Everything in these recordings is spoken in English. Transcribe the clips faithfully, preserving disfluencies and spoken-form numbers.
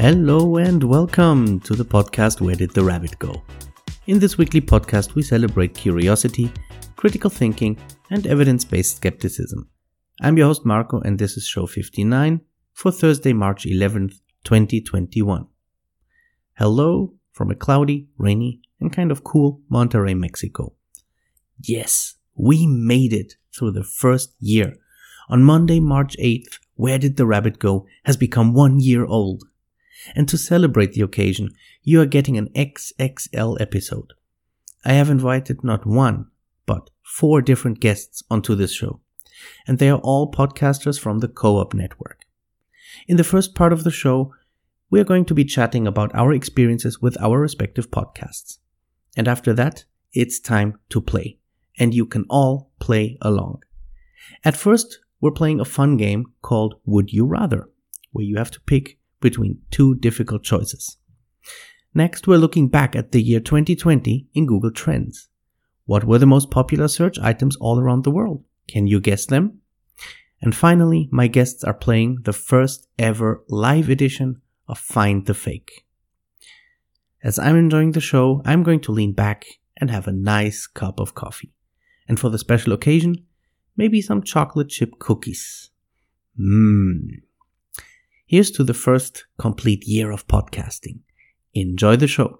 Hello and welcome to the podcast Where Did the Rabbit Go? In this weekly podcast, we celebrate curiosity, critical thinking, and evidence-based skepticism. I'm your host Marco, and this is show fifty-nine for Thursday, March eleventh, twenty twenty-one. Hello from a cloudy, rainy, and kind of cool Monterrey, Mexico. Yes, we made it through the first year. On Monday, March eighth, Where Did the Rabbit Go has become one year old. And to celebrate the occasion, you are getting an X X L episode. I have invited not one, but four different guests onto this show. And they are all podcasters from the Co-op Network. In the first part of the show, we are going to be chatting about our experiences with our respective podcasts. And after that, it's time to play. And you can all play along. At first, we're playing a fun game called Would You Rather, where you have to pick between two difficult choices. Next, we're looking back at the year twenty twenty in Google Trends. What were the most popular search items all around the world? Can you guess them? And finally, my guests are playing the first ever live edition of Find the Fake. As I'm enjoying the show, I'm going to lean back and have a nice cup of coffee. And for the special occasion, maybe some chocolate chip cookies. Mmm. Here's to the first complete year of podcasting. Enjoy the show.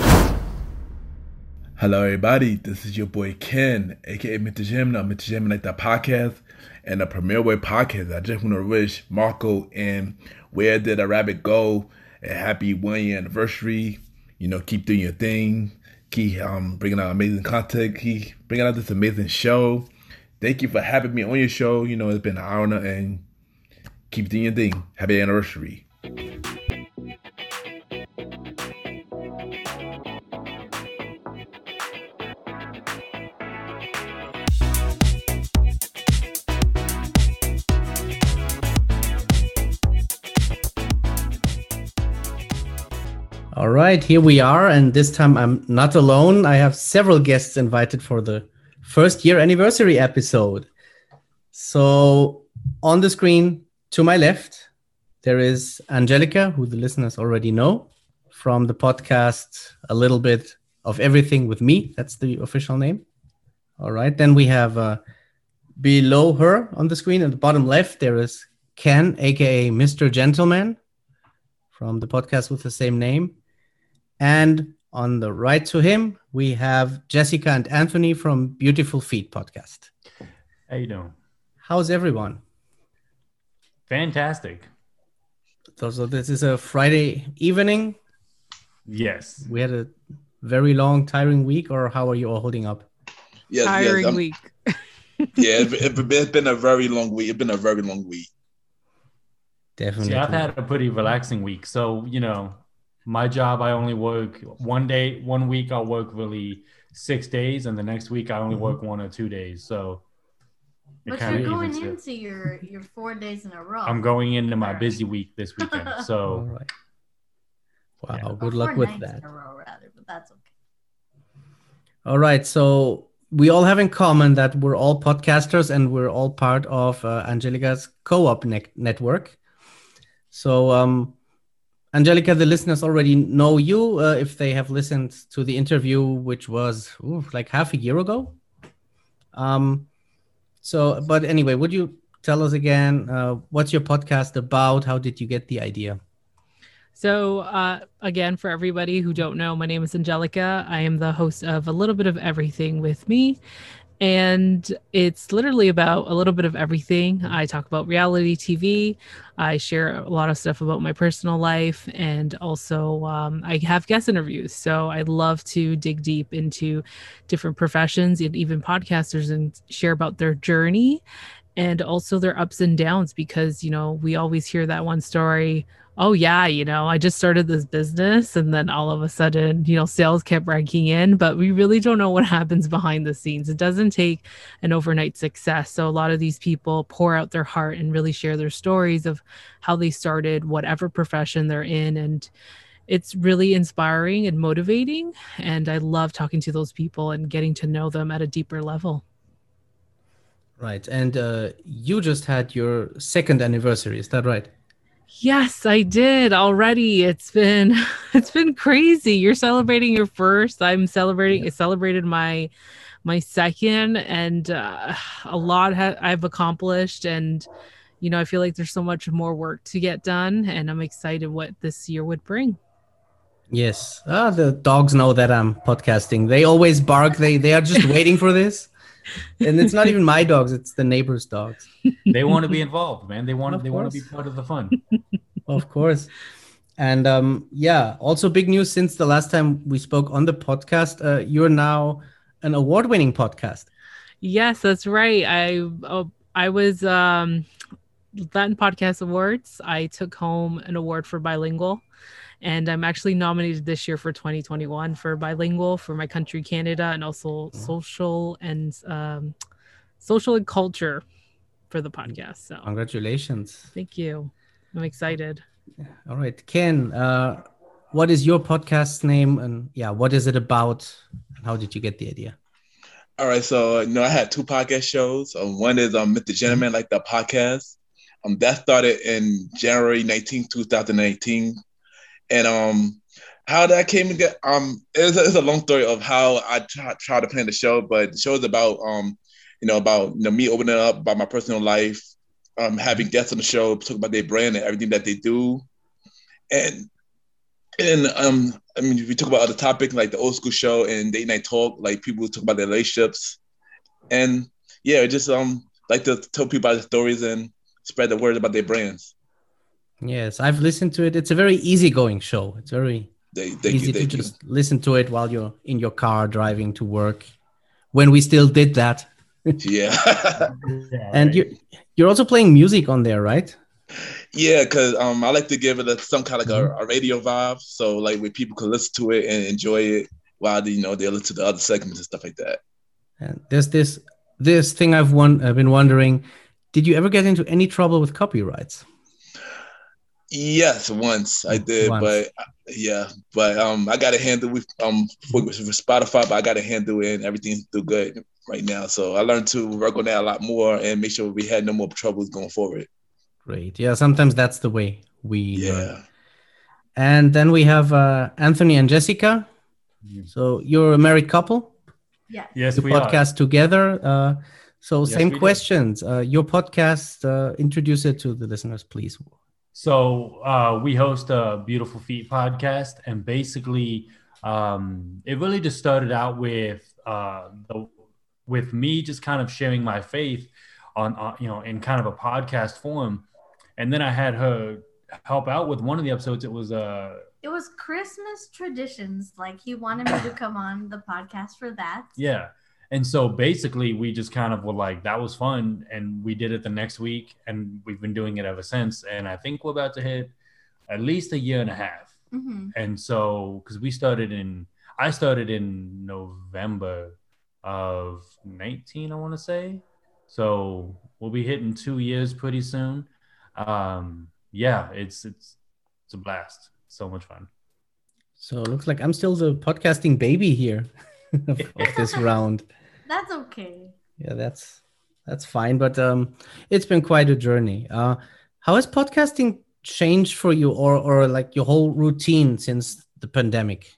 Hello, everybody. This is your boy Ken, aka Mister Gemini, Mister Gemini the podcast, and the Premier Way podcast. I just want to wish Marco and Where Did the Rabbit Go a happy one year anniversary. You know, keep doing your thing. Keep um, bringing out amazing content. Keep bringing out this amazing show. Thank you for having me on your show. You know, it's been an honor, and keep doing your thing. Happy anniversary. All right, here we are, and this time I'm not alone. I have several guests invited for the first year anniversary episode. So on the screen to my left, there is Angelica, who the listeners already know from the podcast A Little Bit of Everything with Me. That's the official name. All right, then we have uh, below her on the screen at the bottom left, there is Ken, aka Mister Gentleman, from the podcast with the same name. And on the right to him, we have Jessica and Anthony from Beautiful Feet podcast. How you doing? How's everyone? Fantastic. So, so this is a Friday evening. Yes. We had a very long, tiring week, or how are you all holding up? Yes, tiring yes, week. yeah, it, it, it's been a very long week. It's been a very long week. Definitely. See, I've had a pretty relaxing week. So, you know, my job, I only work one day, one week I'll work really six days, and the next week I only work one or two days. So it But kinda you're going evens it. into your, your four days in a row. I'm going into my busy week this weekend. All So right. Wow, Yeah. good Or luck four with nights that. in a row, rather, but that's okay. All right, so we all have in common that we're all podcasters and we're all part of uh, Angelica's Co-op ne- network. So, um, Angelica, the listeners already know you uh, if they have listened to the interview, which was ooh, like half a year ago. Um, so, but anyway, would you tell us again, uh, what's your podcast about? How did you get the idea? So uh, again, for everybody who don't know, my name is Angelica. I am the host of A Little Bit of Everything with Me. And it's literally about a little bit of everything. I talk about reality T V. I share a lot of stuff about my personal life. And also um, I have guest interviews. So I love to dig deep into different professions and even podcasters and share about their journey and also their ups and downs, because, you know, we always hear that one story. Oh yeah, you know, I just started this business and then all of a sudden, you know, sales kept ranking in, but we really don't know what happens behind the scenes. It doesn't take an overnight success. So a lot of these people pour out their heart and really share their stories of how they started whatever profession they're in. And it's really inspiring and motivating. And I love talking to those people and getting to know them at a deeper level. Right. And uh, you just had your second anniversary. Is that right? Yes, I did already. It's been it's been crazy. You're celebrating your first. I'm celebrating. Yeah. I celebrated my my second, and uh, a lot ha- I've accomplished. And you know, I feel like there's so much more work to get done, and I'm excited what this year would bring. Yes. Ah, the dogs know that I'm podcasting. They always bark. They they are just waiting for this. And it's not even my dogs, it's the neighbors' dogs. They want to be involved, man. They want Of they want to be course. part of the fun. Of course. And um, yeah, also big news since the last time we spoke on the podcast. Uh, you're now an award-winning podcast. Yes, that's right. I oh, I was um Latin Podcast Awards. I took home an award for bilingual, and I'm actually nominated this year for twenty twenty-one for bilingual for my country, Canada, and also social and um, social and culture for the podcast. So Congratulations. thank you. I'm excited. All right, Ken, uh, what is your podcast's name, and yeah, what is it about, and how did you get the idea? All right, so you know, I had two podcast shows. Um, one is um, Mister Gentleman, like the podcast. Um, that started in January nineteenth, twenty nineteen, and um, how that came to get um, it's a, it's a long story of how I try, try to plan the show, but the show is about um, you know, about you know me opening up about my personal life, um, having guests on the show, talk about their brand and everything that they do, and and um, I mean, we talk about other topics like the old school show and date night talk, like people talk about their relationships, and yeah, just um like to tell people about the stories and spread the word about their brands. Yes, I've listened to it. It's a very easygoing show. It's very They, thank easy you, to thank you. just listen to it while you're in your car driving to work, when we still did that. Yeah, Yeah, And right. you you're also playing music on there, right? yeah, because um I like to give it a, some kind of like Mhm. a, a radio vibe, so like where people can listen to it and enjoy it while they, you know they listen to the other segments and stuff like that. And there's this this thing I've won I've been wondering, did you ever get into any trouble with copyrights? Yes, once I did, Once. but yeah, but um, I got to handle with um for, with Spotify, but I got to handle it and everything's still good right now. So I learned to work on that a lot more and make sure we had no more troubles going forward. Great. Yeah, sometimes that's the way we learn. Yeah, And then we have uh, Anthony and Jessica. Mhm. So you're a married couple. Yes. Yes, You we are. podcast together. Uh, so Yes, same we do. questions. Uh, your podcast, uh, introduce it to the listeners, please. So uh, we host a Beautiful Feet podcast, and basically, um, it really just started out with uh, the, with me just kind of sharing my faith on, uh, you know, in kind of a podcast form, and then I had her help out with one of the episodes. It was uh, It was Christmas traditions. Like he wanted me to come on the podcast for that. yeah. And so basically, we just kind of were like, that was fun. And we did it the next week. And we've been doing it ever since. And I think we're about to hit at least a year and a half. Mm-hmm. And so, because we started in, I started in November of nineteen, I want to say. So we'll be hitting two years pretty soon. Um, yeah, it's, it's, it's a blast. So much fun. So it looks like I'm still the podcasting baby here of, of this round. That's okay. Yeah, that's that's fine. But um, it's been quite a journey. Uh, how has podcasting changed for you, or or like your whole routine since the pandemic?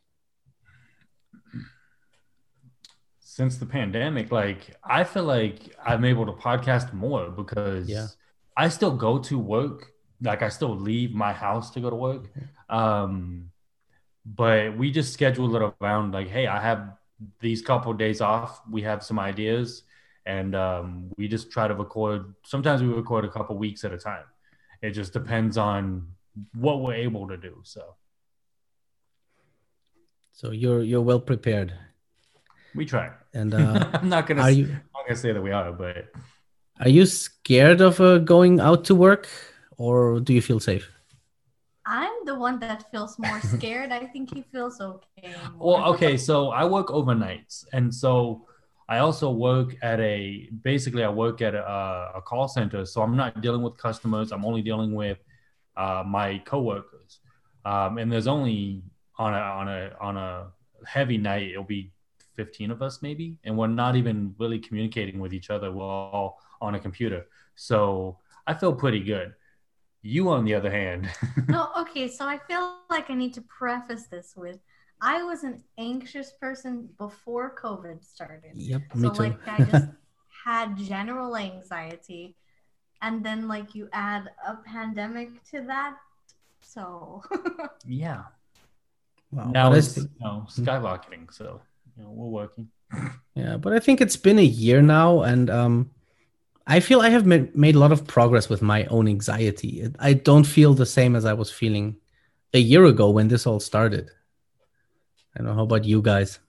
Since the pandemic, like I feel like I'm able to podcast more because Yeah. I still go to work. Like I still leave my house to go to work. Um, but we just schedule it around like, hey, I have these couple of days off. We have some ideas, and um, we just try to record. Sometimes we record a couple weeks at a time. It just depends on what we're able to do. So So you're you're well prepared. we try. And uh, I'm not gonna. are you I'm not gonna say that we are, but are you scared of uh, going out to work, or do you feel safe? I'm the one that feels more scared. I think he feels okay. well, more. okay. So I work overnights, and so I also work at a. Basically, I work at a, a call center, so I'm not dealing with customers. I'm only dealing with uh, my coworkers, um, and there's only on a on a on a heavy night it'll be fifteen of us maybe, and we're not even really communicating with each other. We're all on a computer, so I feel pretty good. You, on the other hand, No, okay, so I feel like I need to preface this with I was an anxious person before COVID started. Yep, me So too. like I just had general anxiety, and then like you add a pandemic to that. So yeah. Wow, Now but I it's think- you know, skyrocketing, so you know, we're working. yeah, but I think it's been a year now, and um, I feel I have made, made a lot of progress with my own anxiety. It- I don't feel the same as I was feeling a year ago when this all started. I don't know. How about you guys?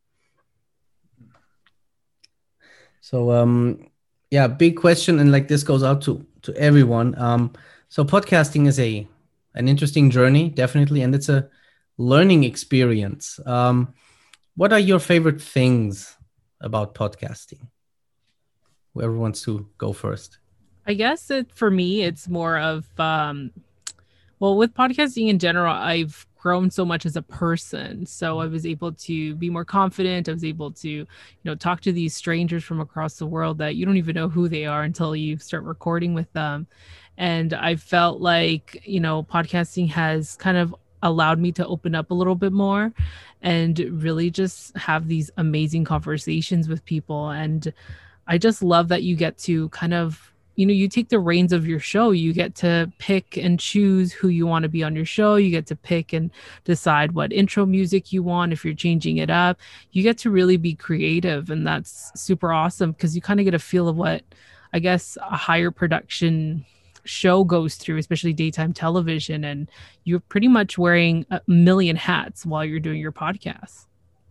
So, um, yeah, big question, and like this goes out to to everyone. Um, so podcasting is a an interesting journey, definitely, and it's a learning experience. Um, what are your favorite things about podcasting? Whoever wants to go first. I guess it for me, it's more of um, well, with podcasting in general, I've grown so much as a person. So I was able to be more confident. I was able to, you know, talk to these strangers from across the world that you don't even know who they are until you start recording with them. And I felt like, you know, podcasting has kind of allowed me to open up a little bit more and really just have these amazing conversations with people. And I just love that you get to kind of, you know, you take the reins of your show. You get to pick and choose who you want to be on your show. You get to pick and decide what intro music you want. If you're changing it up, you get to really be creative. And that's super awesome because you kind of get a feel of what I guess a higher production show goes through, especially daytime television. And you're pretty much wearing a million hats while you're doing your podcast.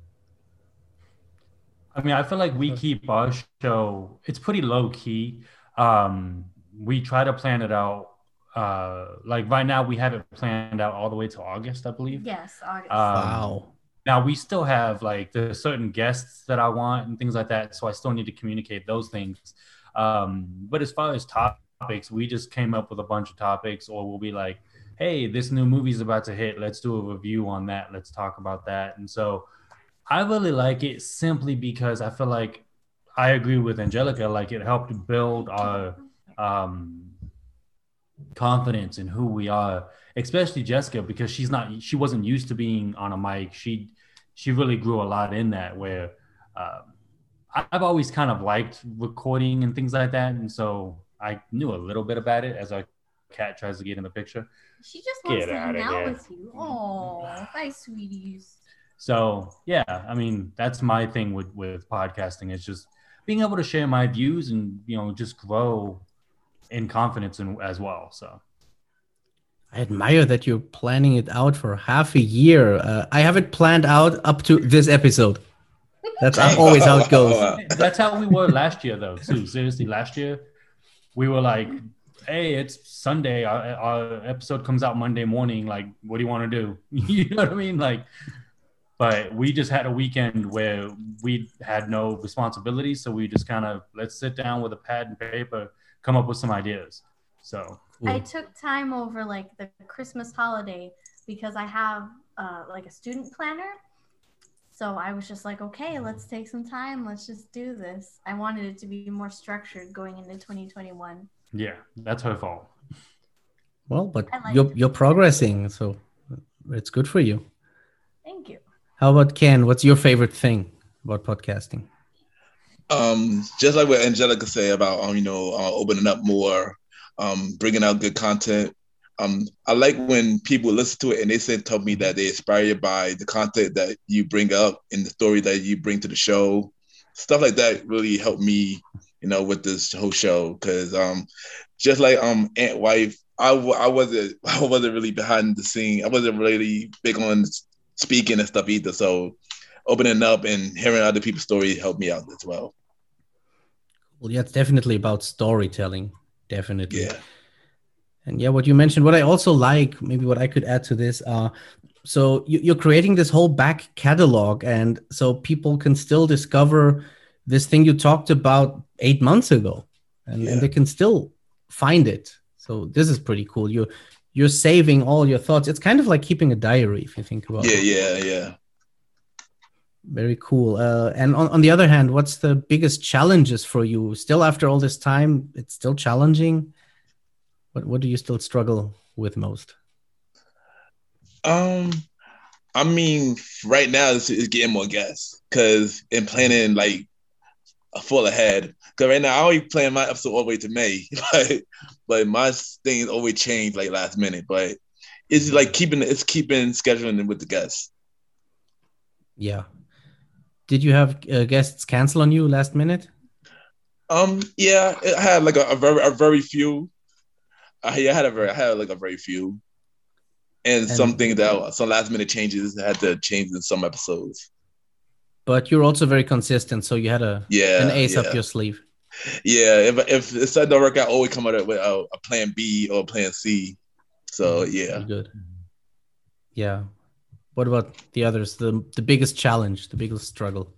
I mean, I feel like we keep our show, it's pretty low key. Um, we try to plan it out. Uh, like right now, we have it planned out all the way to August, I believe. yes, August. Um, Wow. Now we still have like there's certain guests that I want and things like that, so I still need to communicate those things. Um, but as far as topics, we just came up with a bunch of topics, or we'll be like, "Hey, this new movie's about to hit. Let's do a review on that. Let's talk about that." And so I really like it simply because I feel like I agree with Angelica. Like it helped build our um, confidence in who we are, especially Jessica, because she's not, she wasn't used to being on a mic. She, she really grew a lot in that where um, I've always kind of liked recording and things like that. And so I knew a little bit about it as our cat tries to get in the picture. She just wants Get to hang outta out here. with you. Oh, bye, sweeties. So yeah, I mean, that's my thing with, with podcasting is just being able to share my views and, you know, just grow in confidence in, as well. So I admire that you're planning it out for half a year. Uh, I have it planned out up to this episode. That's always how it goes. that's how we were last year though, too. Seriously, last year we were like, hey, it's Sunday. Our, our episode comes out Monday morning. Like, what do you want to do? You know what I mean? Like, but we just had a weekend where we had no responsibilities. So we just kind of, let's sit down with a pad and paper, come up with some ideas. So I took time over like the Christmas holiday because I have uh, like a student planner. So I was just like, okay, let's take some time. Let's just do this. I wanted it to be more structured going into twenty twenty-one. yeah, that's her fault. Well, but I like you're it. you're progressing, so it's good for you. Thank you. How about Ken? What's your favorite thing about podcasting? Um, just like what Angelica said about um, you know, uh, opening up more, um, bringing out good content. Um, I like when people listen to it and they say tell me that they're inspired by the content that you bring up and the story that you bring to the show. Stuff like that really helped me, you know, with this whole show. Because um, just like um, Aunt Wife, I, w- I wasn't I wasn't really behind the scene. I wasn't really big on speaking and stuff either. So opening up and hearing other people's stories helped me out as well. Well, yeah, it's definitely about storytelling. Definitely. Yeah. And yeah, what you mentioned, what I also like, maybe what I could add to this, uh, so you, you're creating this whole back catalog, and so people can still discover this thing you talked about eight months ago, and, Yeah. and they can still find it. So this is pretty cool. You're you're saving all your thoughts. It's kind of like keeping a diary, if you think about Yeah, it. yeah, yeah. Very cool. Uh, and on, on the other hand, what's the biggest challenges for you? Still, after all this time, it's still challenging. What What do you still struggle with most? Um, I mean, right now it's, it's getting more guests because in planning like a full ahead. Because right now I always plan my episode all the way to May, but but my things always change like last minute. But it's like keeping it's keeping scheduling with the guests. Yeah. Did you have uh, guests cancel on you last minute? Um, yeah, I had like a, a very a very few. I, yeah, I had a very I had like a very few, and, and some things that some last minute changes had to change in some episodes. But you're also very consistent, so you had a yeah an ace yeah. up your sleeve. Yeah, if if it doesn't work out, I always come out with a, a plan B or a plan C. So yeah, pretty good. Yeah. What about the others? The the biggest challenge, the biggest struggle.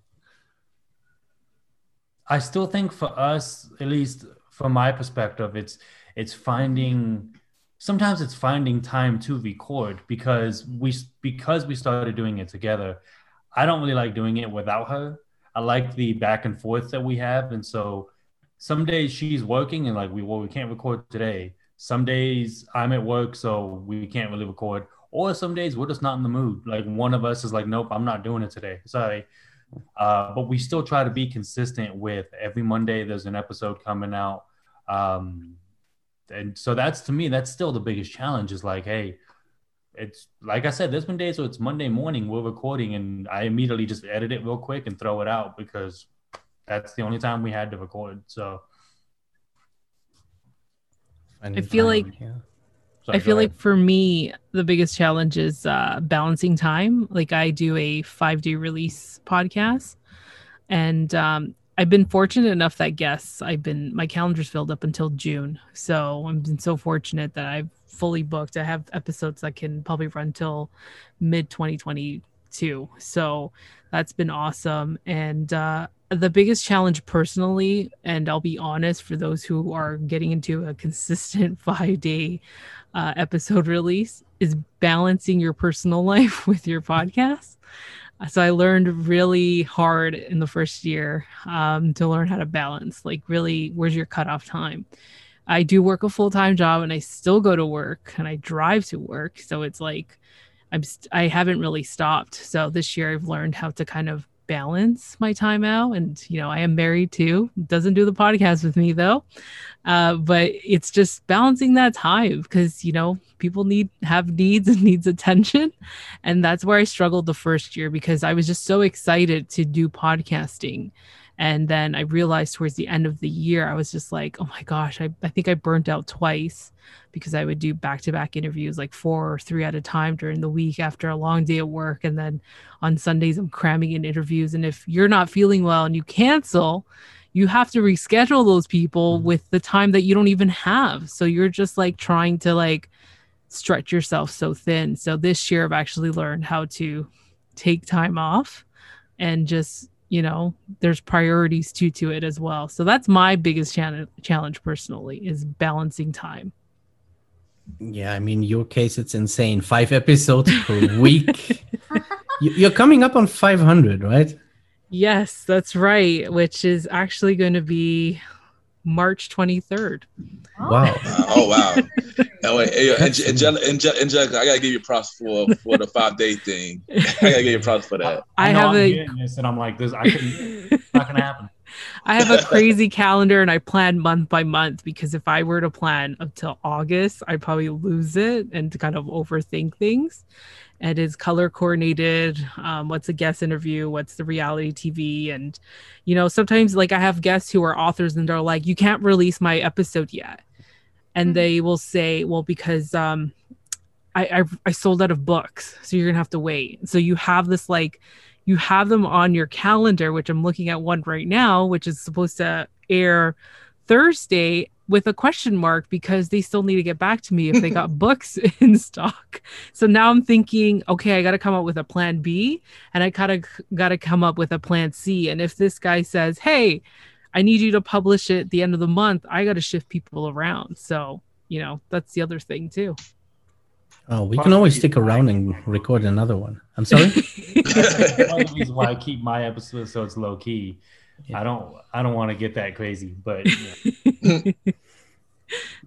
I still think for us, at least from my perspective, it's it's finding. Sometimes it's finding time to record because we because we started doing it together. I don't really like doing it without her. I like the back and forth that we have, and so some days she's working and like we well we can't record today. Some days I'm at work, so we can't really record. Or some days we're just not in the mood. Like one of us is like, nope, I'm not doing it today. Sorry. Uh, but we still try to be consistent with every Monday there's an episode coming out. Um, and so that's, to me, that's still the biggest challenge is like, hey, it's like I said, there's been days where it's Monday morning, we're recording and I immediately just edit it real quick and throw it out because that's the only time we had to record. So I feel like yeah. Sorry, I feel like for me, the biggest challenge is uh, balancing time. Like I do a five day release podcast and um, I've been fortunate enough that guests, I've been, my calendar's filled up until June. So I've been so fortunate that I've fully booked. I have episodes that can probably run till mid twenty twenty-two. So that's been awesome. And uh, the biggest challenge personally, and I'll be honest for those who are getting into a consistent five day uh, episode release, is balancing your personal life with your podcast. So I learned really hard in the first year um, to learn how to balance, like really, where's your cutoff time? I do work a full-time job and I still go to work and I drive to work. So it's like, I'm st- I haven't really stopped. So this year I've learned how to kind of balance my time out. And, you know, I am married too. Doesn't do the podcast with me though. Uh, but it's just balancing that time because, you know, people need have needs and needs attention. And that's where I struggled the first year because I was just so excited to do podcasting. And then I realized towards the end of the year, I was just like, oh my gosh, I, I think I burnt out twice because I would do back-to-back interviews, like four or three at a time during the week after a long day at work. And then on Sundays, I'm cramming in interviews. And if you're not feeling well and you cancel, you have to reschedule those people with the time that you don't even have. So you're just like trying to like stretch yourself so thin. So this year I've actually learned how to take time off and just, you know, there's priorities too to it as well. So that's my biggest challenge challenge personally is balancing time. Yeah, I mean, your case, it's insane. Five episodes per week. You're coming up on five hundred, right? Yes, that's right. Which is actually going to be March twenty-third. Wow. Oh, wow. No, wait, hey, Angelica, Angelica, Angelica, I got to give you props for, for the five day thing. I got to give you props for that. I, I know have I'm a, getting this and I'm like, this, I couldn't, it's not going to happen. I have a crazy calendar and I plan month by month because if I were to plan until August, I'd probably lose it and to kind of overthink things. It is color coordinated. Um, what's a guest interview? What's the reality T V? And, you know, sometimes like I have guests who are authors and they're like, you can't release my episode yet. And mm-hmm. they will say, well, because um, I, I I sold out of books. So you're going to have to wait. So you have this like, you have them on your calendar, which I'm looking at one right now, which is supposed to air Thursday with a question mark because they still need to get back to me if they got books in stock. So now I'm thinking, okay, I got to come up with a plan B and I kind of got to come up with a plan C. And if this guy says, hey, I need you to publish it at the end of the month, I got to shift people around. So, you know, that's the other thing too. Oh, we can always stick around and record another one. I'm sorry. That's one of the reasons why I keep my episodes so it's low key. Yeah. I don't. I don't want to get that crazy, but. Yeah.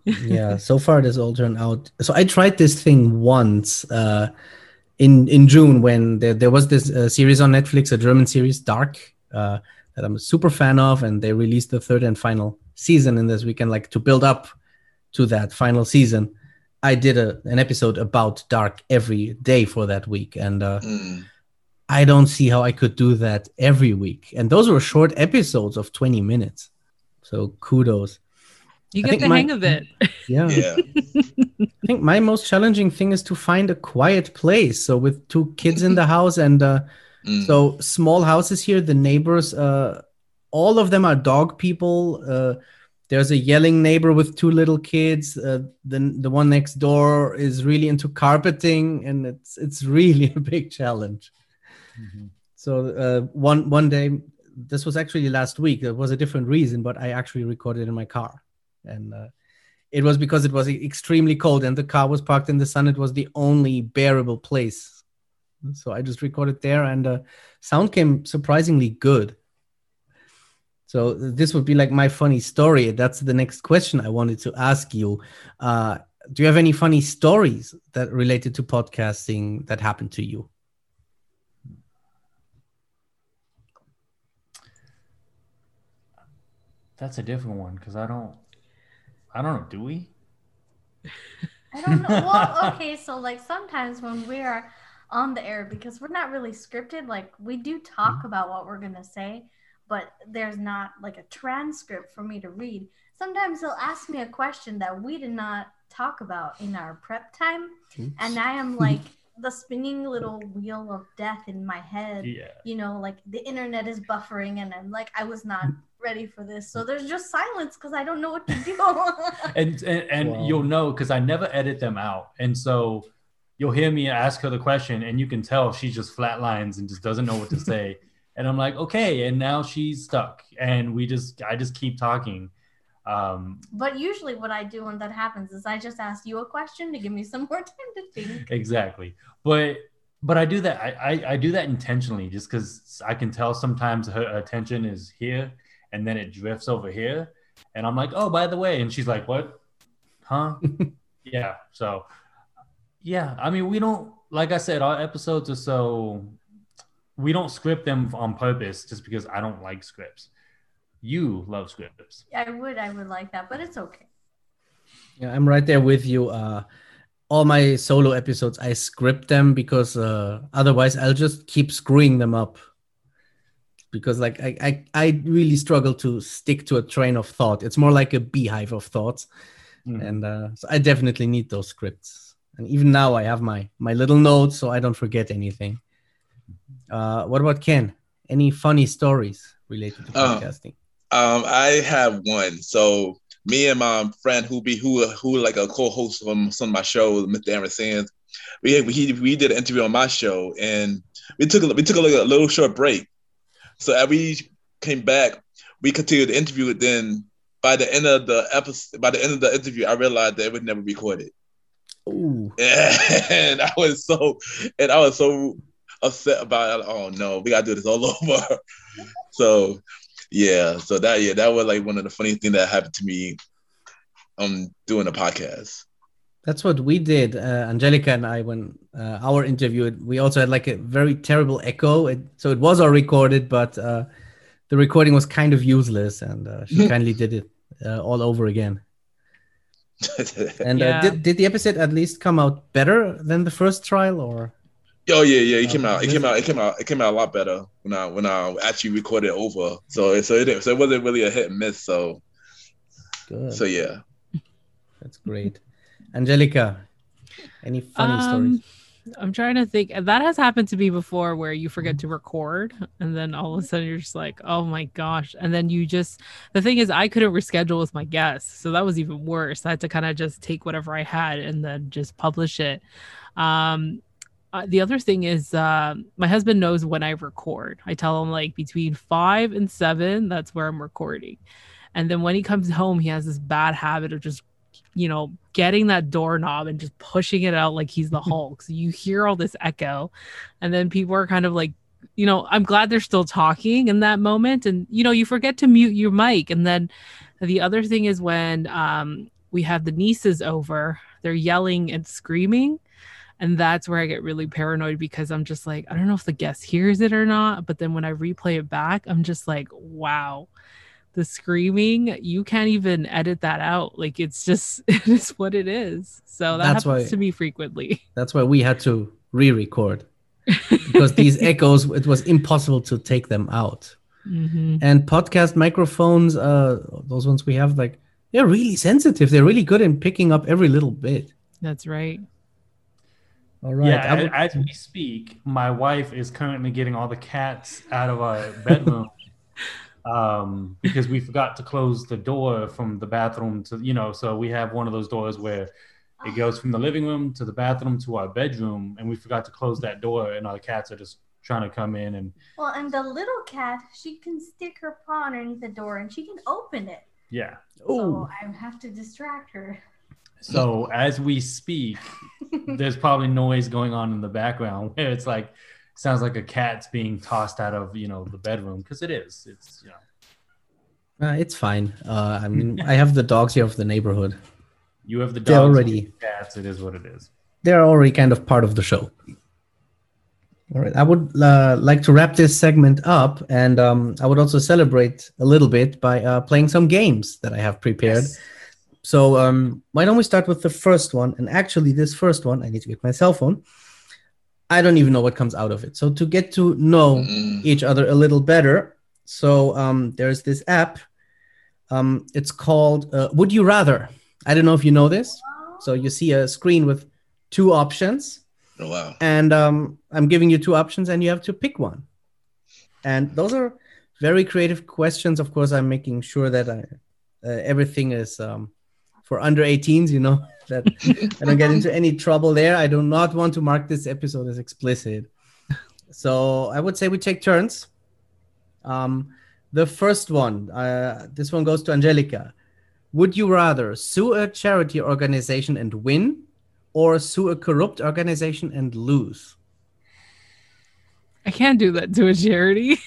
Yeah, so far it has all turned out. So I tried this thing once uh, in in June when there, there was this uh, series on Netflix, a German series, Dark, uh, that I'm a super fan of, and they released the third and final season in this weekend, like to build up to that final season. I did a, an episode about Dark every day for that week, and uh, Mm. I don't see how I could do that every week. And those were short episodes of twenty minutes. So kudos. You I get think the my- hang of it. Yeah. Yeah. I think my most challenging thing is to find a quiet place. So with two kids in the house and uh, Mm. so small houses here, the neighbors, uh, all of them are dog people. Uh, there's a yelling neighbor with two little kids. Uh, the the one next door is really into carpeting, and it's it's really a big challenge. So uh, one one day, this was actually last week. It was a different reason, but I actually recorded in my car, and uh, it was because it was extremely cold, and the car was parked in the sun. It was the only bearable place. So I just recorded there, and uh, sound came surprisingly good. So this would be like my funny story. That's the next question I wanted to ask you. Uh, do you have any funny stories that related to podcasting that happened to you? That's a different one because I don't, I don't know. Do we? I don't know. Well, okay, so like sometimes when we are on the air, because we're not really scripted, like we do talk about what we're gonna say, but there's not like a transcript for me to read. Sometimes they'll ask me a question that we did not talk about in our prep time, and I am like the spinning little wheel of death in my head. Yeah. You know, like the internet is buffering, and I'm like, I was not ready for this. So there's just silence because I don't know what to do. And and, and Wow. you'll know because I never edit them out, and so you'll hear me ask her the question, and you can tell she just flatlines and just doesn't know what to say. And I'm like, okay, and now she's stuck, and we just I just keep talking. Um, But usually what I do when that happens is I just ask you a question to give me some more time to think. exactly, but but I do that I I, I do that intentionally just because I can tell sometimes her attention is here, and then it drifts over here, and I'm like, oh, by the way, and she's like, what? Huh? Yeah. So yeah, I mean, we don't, like I said, our episodes are so, we don't script them on purpose just because I don't like scripts. You love scripts. I would, I would like that, but it's okay. Yeah, I'm right there with you. Uh, all my solo episodes, I script them because uh, otherwise I'll just keep screwing them up. Because like I, I, I really struggle to stick to a train of thought. It's more like a beehive of thoughts. Mhm. And uh, so I definitely need those scripts. And even now I have my my little notes so I don't forget anything. Uh, what about Ken? Any funny stories related to Uh, podcasting? Um, I have one. So me and my friend who be who who like a co-host on some of my shows, Mister Aaron Sands, we we we did an interview on my show, and we took a, we took a, like, a little short break. So as we came back, we continued the interview. Then by the end of the episode, by the end of the interview, I realized that it was never recorded, Ooh. and I was so and I was so upset about it. Oh no, we gotta do this all over. So yeah, so that yeah, that was like one of the funny things that happened to me um doing a podcast. That's what we did, uh, Angelica and I, when uh, our interview, we also had like a very terrible echo. It, so it was all recorded, but uh, the recording was kind of useless, and uh, she kindly did it uh, all over again. And Yeah. uh, did, did the episode at least come out better than the first trial, or? Oh yeah, yeah, it came Oh, out. It this- came out. It came out. It came out a lot better when I when I actually recorded it over. So so it so it wasn't really a hit and miss. So Good. so yeah. That's great. Angelica, any funny Um, stories? I'm trying to think. That has happened to me before where you forget to record and then all of a sudden you're just like, oh my gosh. And then you just, the thing is, I couldn't reschedule with my guests. So that was even worse. I had to kind of just take whatever I had and then just publish it. Um, uh, the other thing is, uh, my husband knows when I record. I tell him like between five and seven, that's where I'm recording. And then when he comes home, he has this bad habit of just, you know, getting that doorknob and just pushing it out like he's the Hulk. So you hear all this echo, and then people are kind of like, you know, I'm glad they're still talking in that moment. And, you know, you forget to mute your mic. And then the other thing is when um, we have the nieces over, they're yelling and screaming. And that's where I get really paranoid because I'm just like, I don't know if the guest hears it or not. But then when I replay it back, I'm just like, wow, the screaming, you can't even edit that out. Like, it's just, it is what it is. So that That's happens why- to me frequently. That's why we had to re-record because these echoes, it was impossible to take them out. Mhm. And podcast microphones, uh, those ones we have, like, they're really sensitive. They're really good in picking up every little bit. That's right. All right. Yeah, I would- as we speak, my wife is currently getting all the cats out of our bedroom um, because we forgot to close the door from the bathroom to, you know, so we have one of those doors where it goes from the living room to the bathroom to our bedroom, and we forgot to close that door, and our cats are just trying to come in. And Well, and the little cat, she can stick her paw underneath the door and she can open it. yeah. So I have to distract her. So as we speak, there's probably noise going on in the background where it's like, sounds like a cat's being tossed out of, you know, the bedroom, because it is. It's, you know. Uh, it's fine. Uh, I mean, I have the dogs here of the neighborhood. You have the They're dogs, already- and the cats. It is what it is. They're already kind of part of the show. All right. I would uh, like to wrap this segment up, and um, I would also celebrate a little bit by uh, playing some games that I have prepared. Yes. So um, why don't we start with the first one? And actually, this first one, I need to get my cell phone. I don't even know what comes out of it. So to get to know Mm. each other a little better, so um, there's this app. Um, it's called uh, Would You Rather? I don't know if you know this. So you see a screen with two options, Oh, wow. and um, I'm giving you two options, and you have to pick one. And those are very creative questions. Of course, I'm making sure that I, uh, everything is um, for under eighteens, you know, that I don't get into any trouble there. I do not want to mark this episode as explicit. So I would say we take turns. Um, the first one, uh, this one goes to Angelica. Would you rather sue a charity organization and win, or sue a corrupt organization and lose? I can't do that to a charity.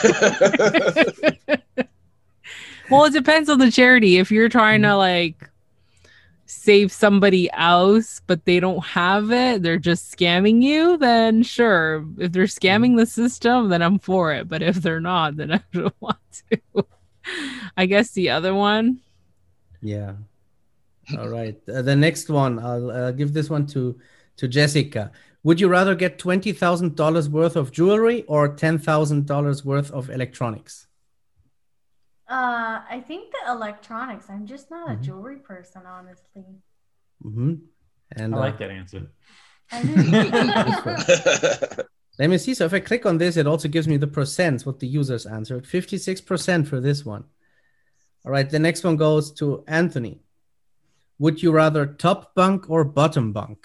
Well, it depends on the charity. If you're trying to like save somebody else, but they don't have it, they're just scamming you, then sure. If they're scamming the system, then I'm for it. But if they're not, then I don't want to. I guess the other one. Yeah. All right. Uh, the next one, I'll uh, give this one to to Jessica. Would you rather get twenty thousand dollars worth of jewelry or ten thousand dollars worth of electronics? Uh, I think the electronics. I'm just not a Mhm. jewelry person, honestly. Mm-hmm. And I uh, like that answer. I do. let me see. So if I click on this, it also gives me the percents, what the users answered. fifty-six percent for this one. All right. The next one goes to Anthony. Would you rather top bunk or bottom bunk?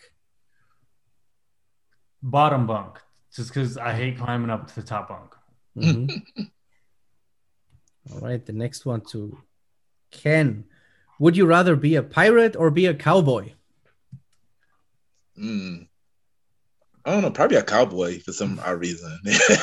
Bottom bunk, just because I hate climbing up to the top bunk. Mhm. All right. The next one to Ken. Would you rather be a pirate or be a cowboy? Mm. I don't know, probably a cowboy for some odd reason.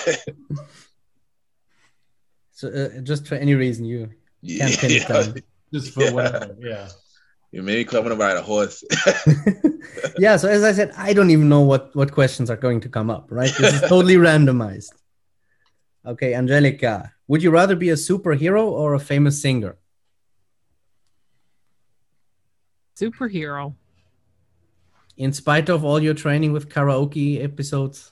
So uh, just for any reason, you yeah, can't pin it down. Just for Yeah. whatever. Yeah. You made me want to ride a horse. Yeah, so as I said, I don't even know what, what questions are going to come up, right? This is totally randomized. Okay, Angelica, would you rather be a superhero or a famous singer? Superhero. In spite of all your training with karaoke episodes?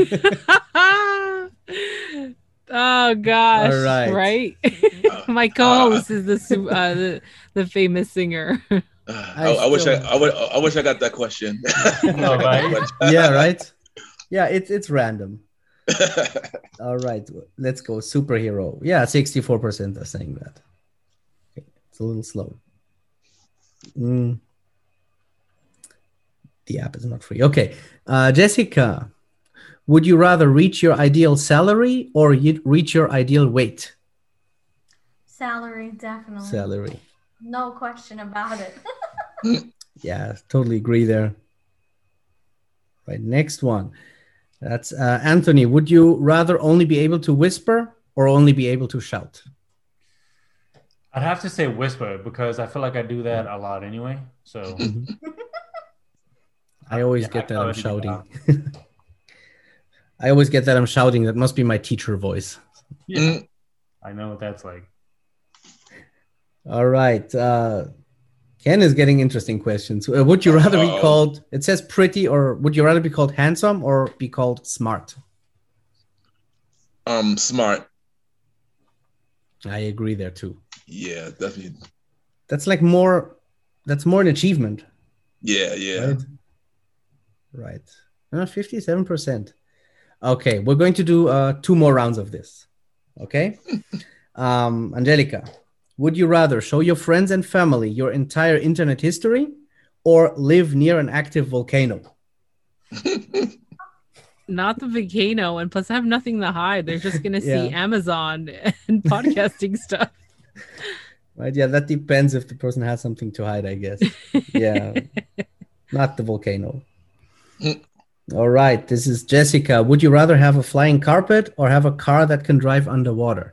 Oh gosh! All right. Right. My co-host is the su- uh, the the famous singer. I, I wish I, still- I, would, I wish I got that question. know, right? Yeah, right? Yeah, it's it's random. All right, let's go superhero. Yeah, sixty-four percent are saying that. Okay, it's a little slow. Mm. The app is not free. Okay, uh, Jessica, would you rather reach your ideal salary or you reach your ideal weight? Salary, definitely. Salary. No question about it. Yeah, totally agree there. Right, next one. That's uh, Anthony. Would you rather only be able to whisper or only be able to shout? I'd have to say whisper because I feel like I do that a lot anyway. So I always Yeah, get I that I'm covered it shouting. I always get that I'm shouting. That must be my teacher voice. yeah, Mm. I know what that's like. All right. Uh, Ken is getting interesting questions. Uh, would you rather be Uh-oh. called, it says pretty, or would you rather be called handsome or be called smart? Um, smart. I agree there too. Yeah, definitely. That's like more, that's more an achievement. Yeah, yeah. Right. Right. Uh, fifty-seven percent. Okay. We're going to do uh, two more rounds of this. Okay. um, Angelica, would you rather show your friends and family your entire internet history or live near an active volcano? Not the volcano, and plus I have nothing to hide. They're just gonna see Yeah. Amazon and podcasting stuff. Right. Yeah. That depends if the person has something to hide, I guess. Yeah. Not the volcano. All right. This is Jessica. Would you rather have a flying carpet or have a car that can drive underwater?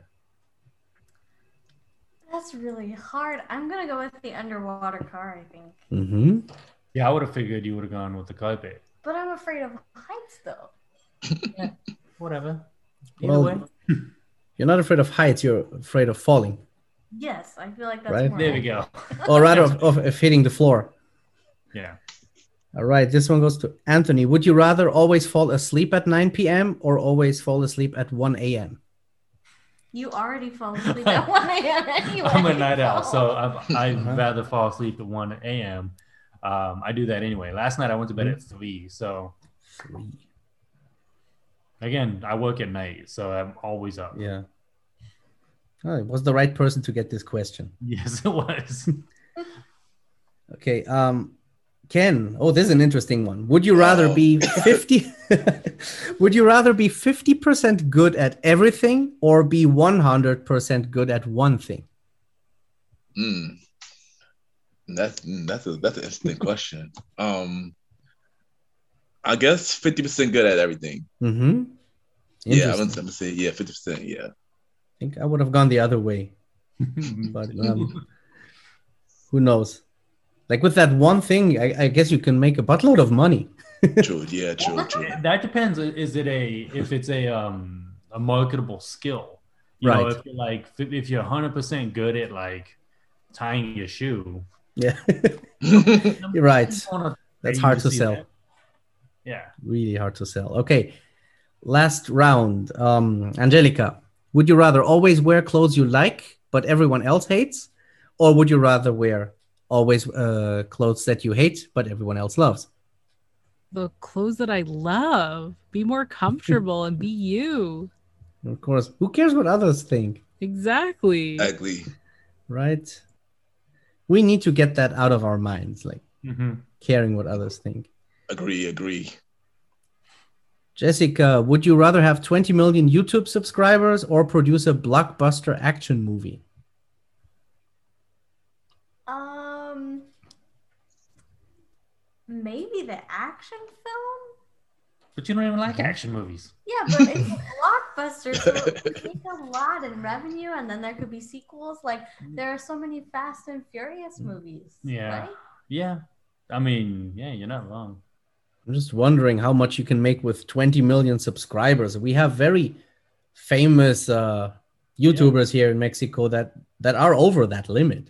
That's really hard. I'm gonna go with the underwater car, I think. Mm-hmm. Yeah, I would have figured you would have gone with the carpet. But I'm afraid of heights, though. Yeah, whatever. Either Well, way. you're not afraid of heights. You're afraid of falling, Yes, I feel like that's Right. more. There we go. or rather of, of, of hitting the floor. Yeah. All right. This one goes to Anthony. Would you rather always fall asleep at nine p.m. or always fall asleep at one a.m.? You already fall asleep at one a.m. anyway. I'm a night owl, so I'd, I'd Uh-huh. rather fall asleep at one a.m. Um, I do that anyway. Last night I went to bed at three. So Three. again, I work at night, so I'm always up. Yeah. Oh, it was the right person to get this question. Yes, it was. Okay. Um, Ken. Oh, this is an interesting one. Would you rather Wow. be fifty? Would you rather be fifty percent good at everything or be one hundred percent good at one thing? Mm. That's mm, that's a that's an interesting question. Um, I guess fifty percent good at everything. Mm-hmm. Yeah, I'm Interesting. gonna, I'm gonna say yeah, fifty percent. Yeah. I think I would have gone the other way, but um, who knows? Like with that one thing, I, I guess you can make a buttload of money. True. Yeah. True. True. That depends. Is it a if it's a um a marketable skill? You know, Right. if you're like if you're one hundred percent good at like tying your shoe, Yeah, you're right. That's hard to sell. Yeah. Really hard to sell. Okay, last round. Um, Angelica, would you rather always wear clothes you like but everyone else hates, or would you rather wear always uh, clothes that you hate but everyone else loves? The clothes that I love. Be more comfortable and be you. Of course, who cares what others think, Exactly. Exactly. right? We need to get that out of our minds, like Mm-hmm. caring what others think. Agree. Agree. Jessica, would you rather have twenty million YouTube subscribers or produce a blockbuster action movie? Um, maybe the action film. But you don't even like action movies. Yeah, but it's a blockbuster, so it could take a lot in revenue, and then there could be sequels. Like there are so many Fast and Furious movies. Yeah. right? Yeah. I mean, yeah, you're not wrong. I'm just wondering how much you can make with twenty million subscribers. We have very famous uh, YouTubers here in Mexico that, that are over that limit.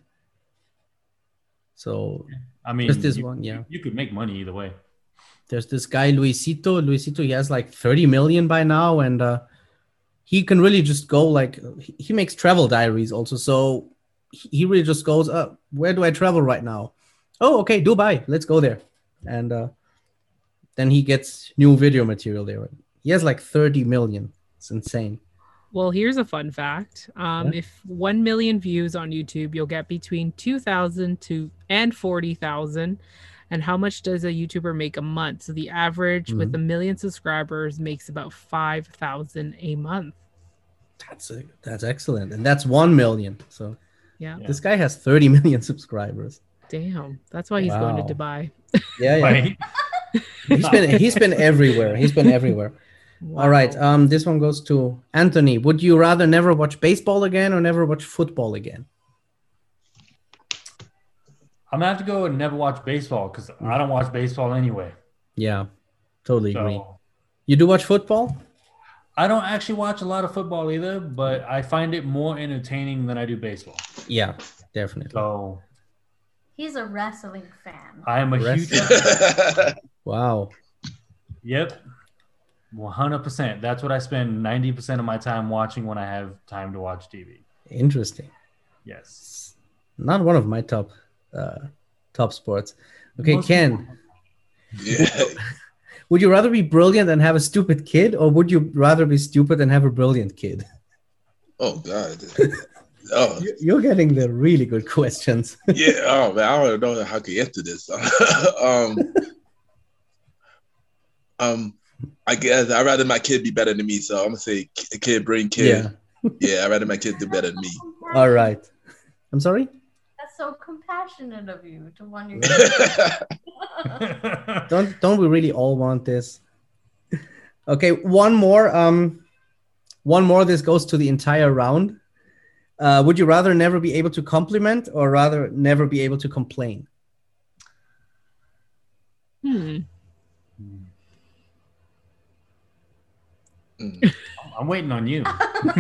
So I mean, Just this you, one, yeah. you, you could make money either way. there's this guy, Luisito. Luisito, he has like thirty million by now. And uh, he can really just go like, he he makes travel diaries also. So he he really just goes, uh, where do I travel right now? Oh, okay, Dubai. Let's go there. And uh, then he gets new video material there. He has like thirty million. It's insane. Well, here's a fun fact. Um, Yeah. If one million views on YouTube, you'll get between two thousand to and forty thousand. And how much does a YouTuber make a month? So the average with a million subscribers makes about five thousand a month. That's a, that's excellent. And that's one million. So Yeah. this guy has thirty million subscribers. Damn. That's why he's going Wow. to Dubai. Yeah, yeah. Right? He's been he's been everywhere. He's been everywhere. All right. Wow. Um, this one goes to Anthony. Would you rather never watch baseball again or never watch football again? I'm gonna have to go and never watch baseball because I don't watch baseball anyway. Yeah, totally agree. So You do watch football? I don't actually watch a lot of football either, but I find it more entertaining than I do baseball. Yeah, definitely. So He's a wrestling fan. I am a huge. Wrestling. Wow. Yep, one hundred percent. That's what I spend ninety percent of my time watching when I have time to watch T V. Interesting. Yes. Not one of my top uh, top sports. Okay, Most Ken, Yeah. would you rather be brilliant and have a stupid kid, or would you rather be stupid and have a brilliant kid? Oh God. Oh You- You're getting the really good questions. yeah. Oh man, I don't know how I can answer this. um, um, I guess I'd rather my kid be better than me. So I'm gonna say k- kid, bring kid. Yeah. Yeah, I'd rather my kid do better than me. All right. I'm sorry? That's so compassionate of you to want your. Don't don't we really all want this? Okay, one more. Um, one more. This goes to the entire round. Uh, would you rather never be able to compliment or rather never be able to complain? Hmm. Mm. I'm waiting on you.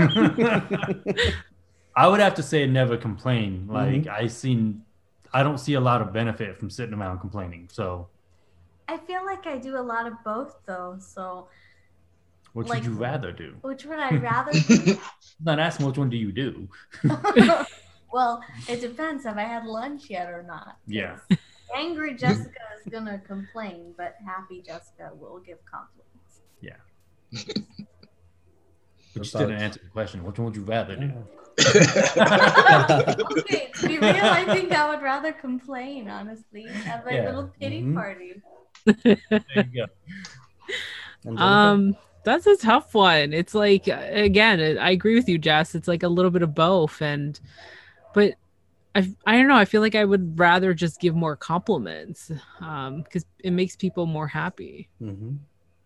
I would have to say never complain. Like Mhm. I seen, I don't see a lot of benefit from sitting around complaining. So, I feel like I do a lot of both though. So, what Like- would you rather do? which would I rather do? I'm not asking which one do you do. Well, it depends. Have I had lunch yet or not? Yeah. Angry Jessica is gonna complain, but happy Jessica will give compliments. But you still didn't answer the question. Which one would you rather do? Okay, to be real, I think I would rather complain, honestly. Have my Yeah. little pity Mhm. party. There you go. Angelica? Um, that's a tough one. It's like again, I agree with you, Jess. It's like a little bit of both, and but I I don't know. I feel like I would rather just give more compliments, um, because it makes people more happy. Mhm.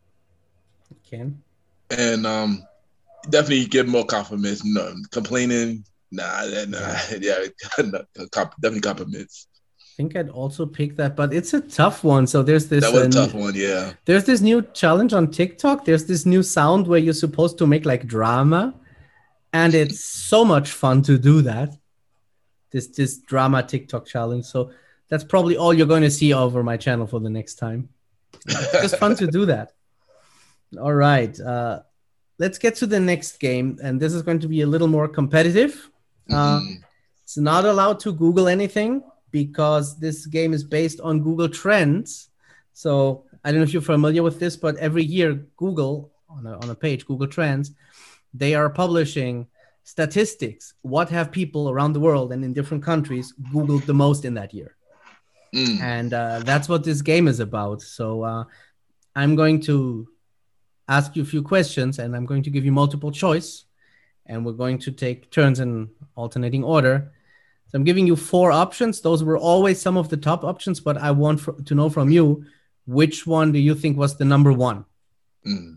Ken? And um, definitely give more compliments. No complaining. Nah, nah. Yeah, no, comp- definitely compliments. I think I'd also pick that, but it's a tough one. So there's this That was uh, a tough one. Yeah. there's this new challenge on TikTok. There's this new sound where you're supposed to make like drama, and it's so much fun to do that. This this drama TikTok challenge. So that's probably all you're going to see over my channel for the next time. It's just fun to do that. All right, uh, let's get to the next game, and this is going to be a little more competitive. Uh, Mhm. It's not allowed to Google anything because this game is based on Google Trends. So I don't know if you're familiar with this, but every year Google, on a, on a page, Google Trends, they are publishing statistics. What have people around the world and in different countries Googled the most in that year? Mm. And uh, that's what this game is about. So uh, I'm going to ask you a few questions, and I'm going to give you multiple choice, and we're going to take turns in alternating order. So I'm giving you four options. Those were always some of the top options, but I want for, to know from you, which one do you think was the number one? Mm.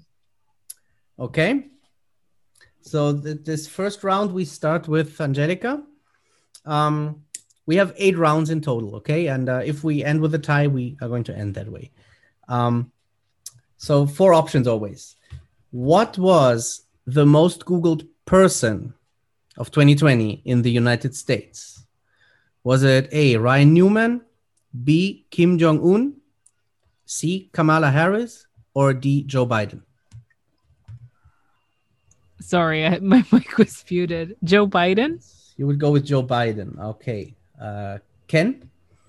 Okay. So th- this first round, we start with Angelica. Um, we have eight rounds in total, okay? And uh, if we end with a tie, we are going to end that way. Um, so four options always. What was the most Googled person of twenty twenty in the United States? Was it A, Ryan Newman, B, Kim Jong-un, C, Kamala Harris, or D, Joe Biden? Sorry, I, my mic was muted. Joe Biden. You would go with Joe Biden. Okay. Uh, Ken?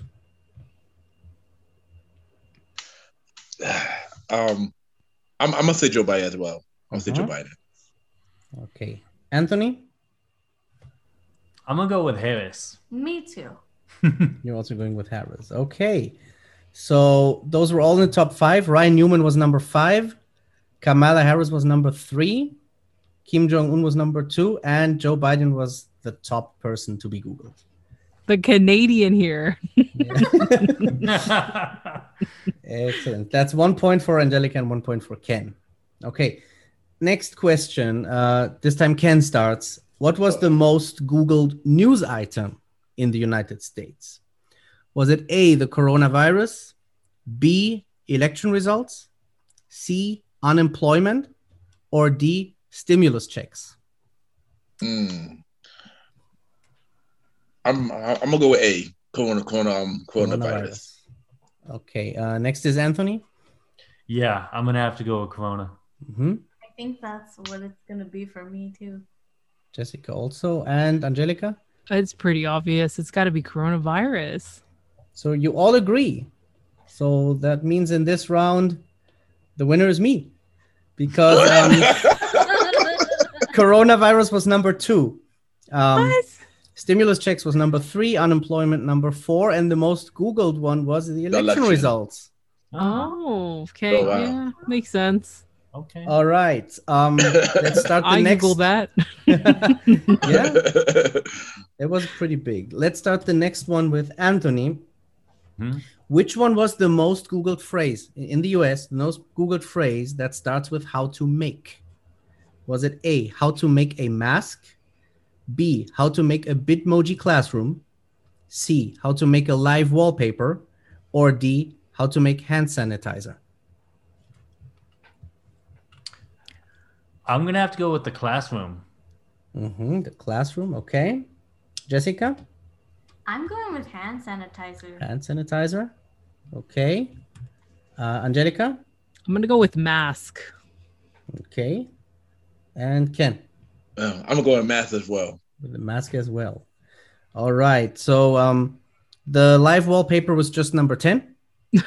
Um, I'm, I'm gonna say Joe Biden as well. I'm gonna say Joe Uh-huh. Biden. Okay. Anthony? I'm gonna go with Harris. Me too. You're also going with Harris. Okay. So those were all in the top five. Ryan Newman was number five. Kamala Harris was number three. Kim Jong-un was number two. And Joe Biden was the top person to be Googled. The Canadian here. Excellent. That's one point for Angelica and one point for Ken. Okay. Next question. Uh, this time Ken starts. What was the most Googled news item in the United States? Was it A, the coronavirus, B, election results, C, unemployment, or D, stimulus checks? Mm. I'm I'm gonna go with A. Corona, corona, um, coronavirus. Coronavirus. Okay. Uh, next is Anthony. Yeah, I'm gonna have to go with Corona. Mm-hmm. I think that's what it's gonna be for me too. Jessica also, and Angelica. It's pretty obvious. It's got to be coronavirus. So you all agree. So that means in this round, the winner is me, because um, coronavirus was number two. Um, What? Stimulus checks was number three, unemployment number four, and the most Googled one was the election, election. results. Oh, okay. Oh, wow. Yeah, makes sense. Okay. All right. Um, let's start the I next. Googled that. Yeah, it was pretty big. Let's start the next one with Anthony. Hmm? Which one was the most Googled phrase in the U S? The most Googled phrase that starts with how to make? Was it A, how to make a mask? B, how to make a Bitmoji classroom? C, how to make a live wallpaper? Or D, how to make hand sanitizer? I'm gonna have to go with the classroom. Mm-hmm, the classroom, okay. Jessica? I'm going with hand sanitizer. Hand sanitizer, okay. Uh, Angelica? I'm going to go with mask. Okay. And Ken? Um, I'm gonna go with math as well. With the mask as well. All right. So um, the live wallpaper was just number ten. uh,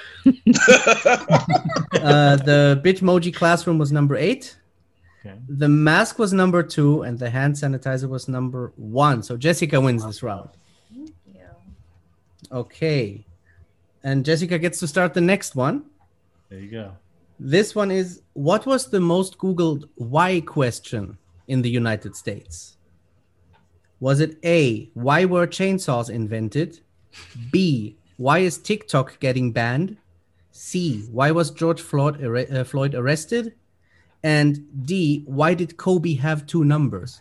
the Bitmoji classroom was number eight. Okay. The mask was number two, and the hand sanitizer was number one. So Jessica wins this round. Thank you. Okay. And Jessica gets to start the next one. There you go. This one is, what was the most Googled why question in the United States? Was it A, why were chainsaws invented? B, why is TikTok getting banned? C, why was George Floyd, uh, Floyd arrested? And D, why did Kobe have two numbers?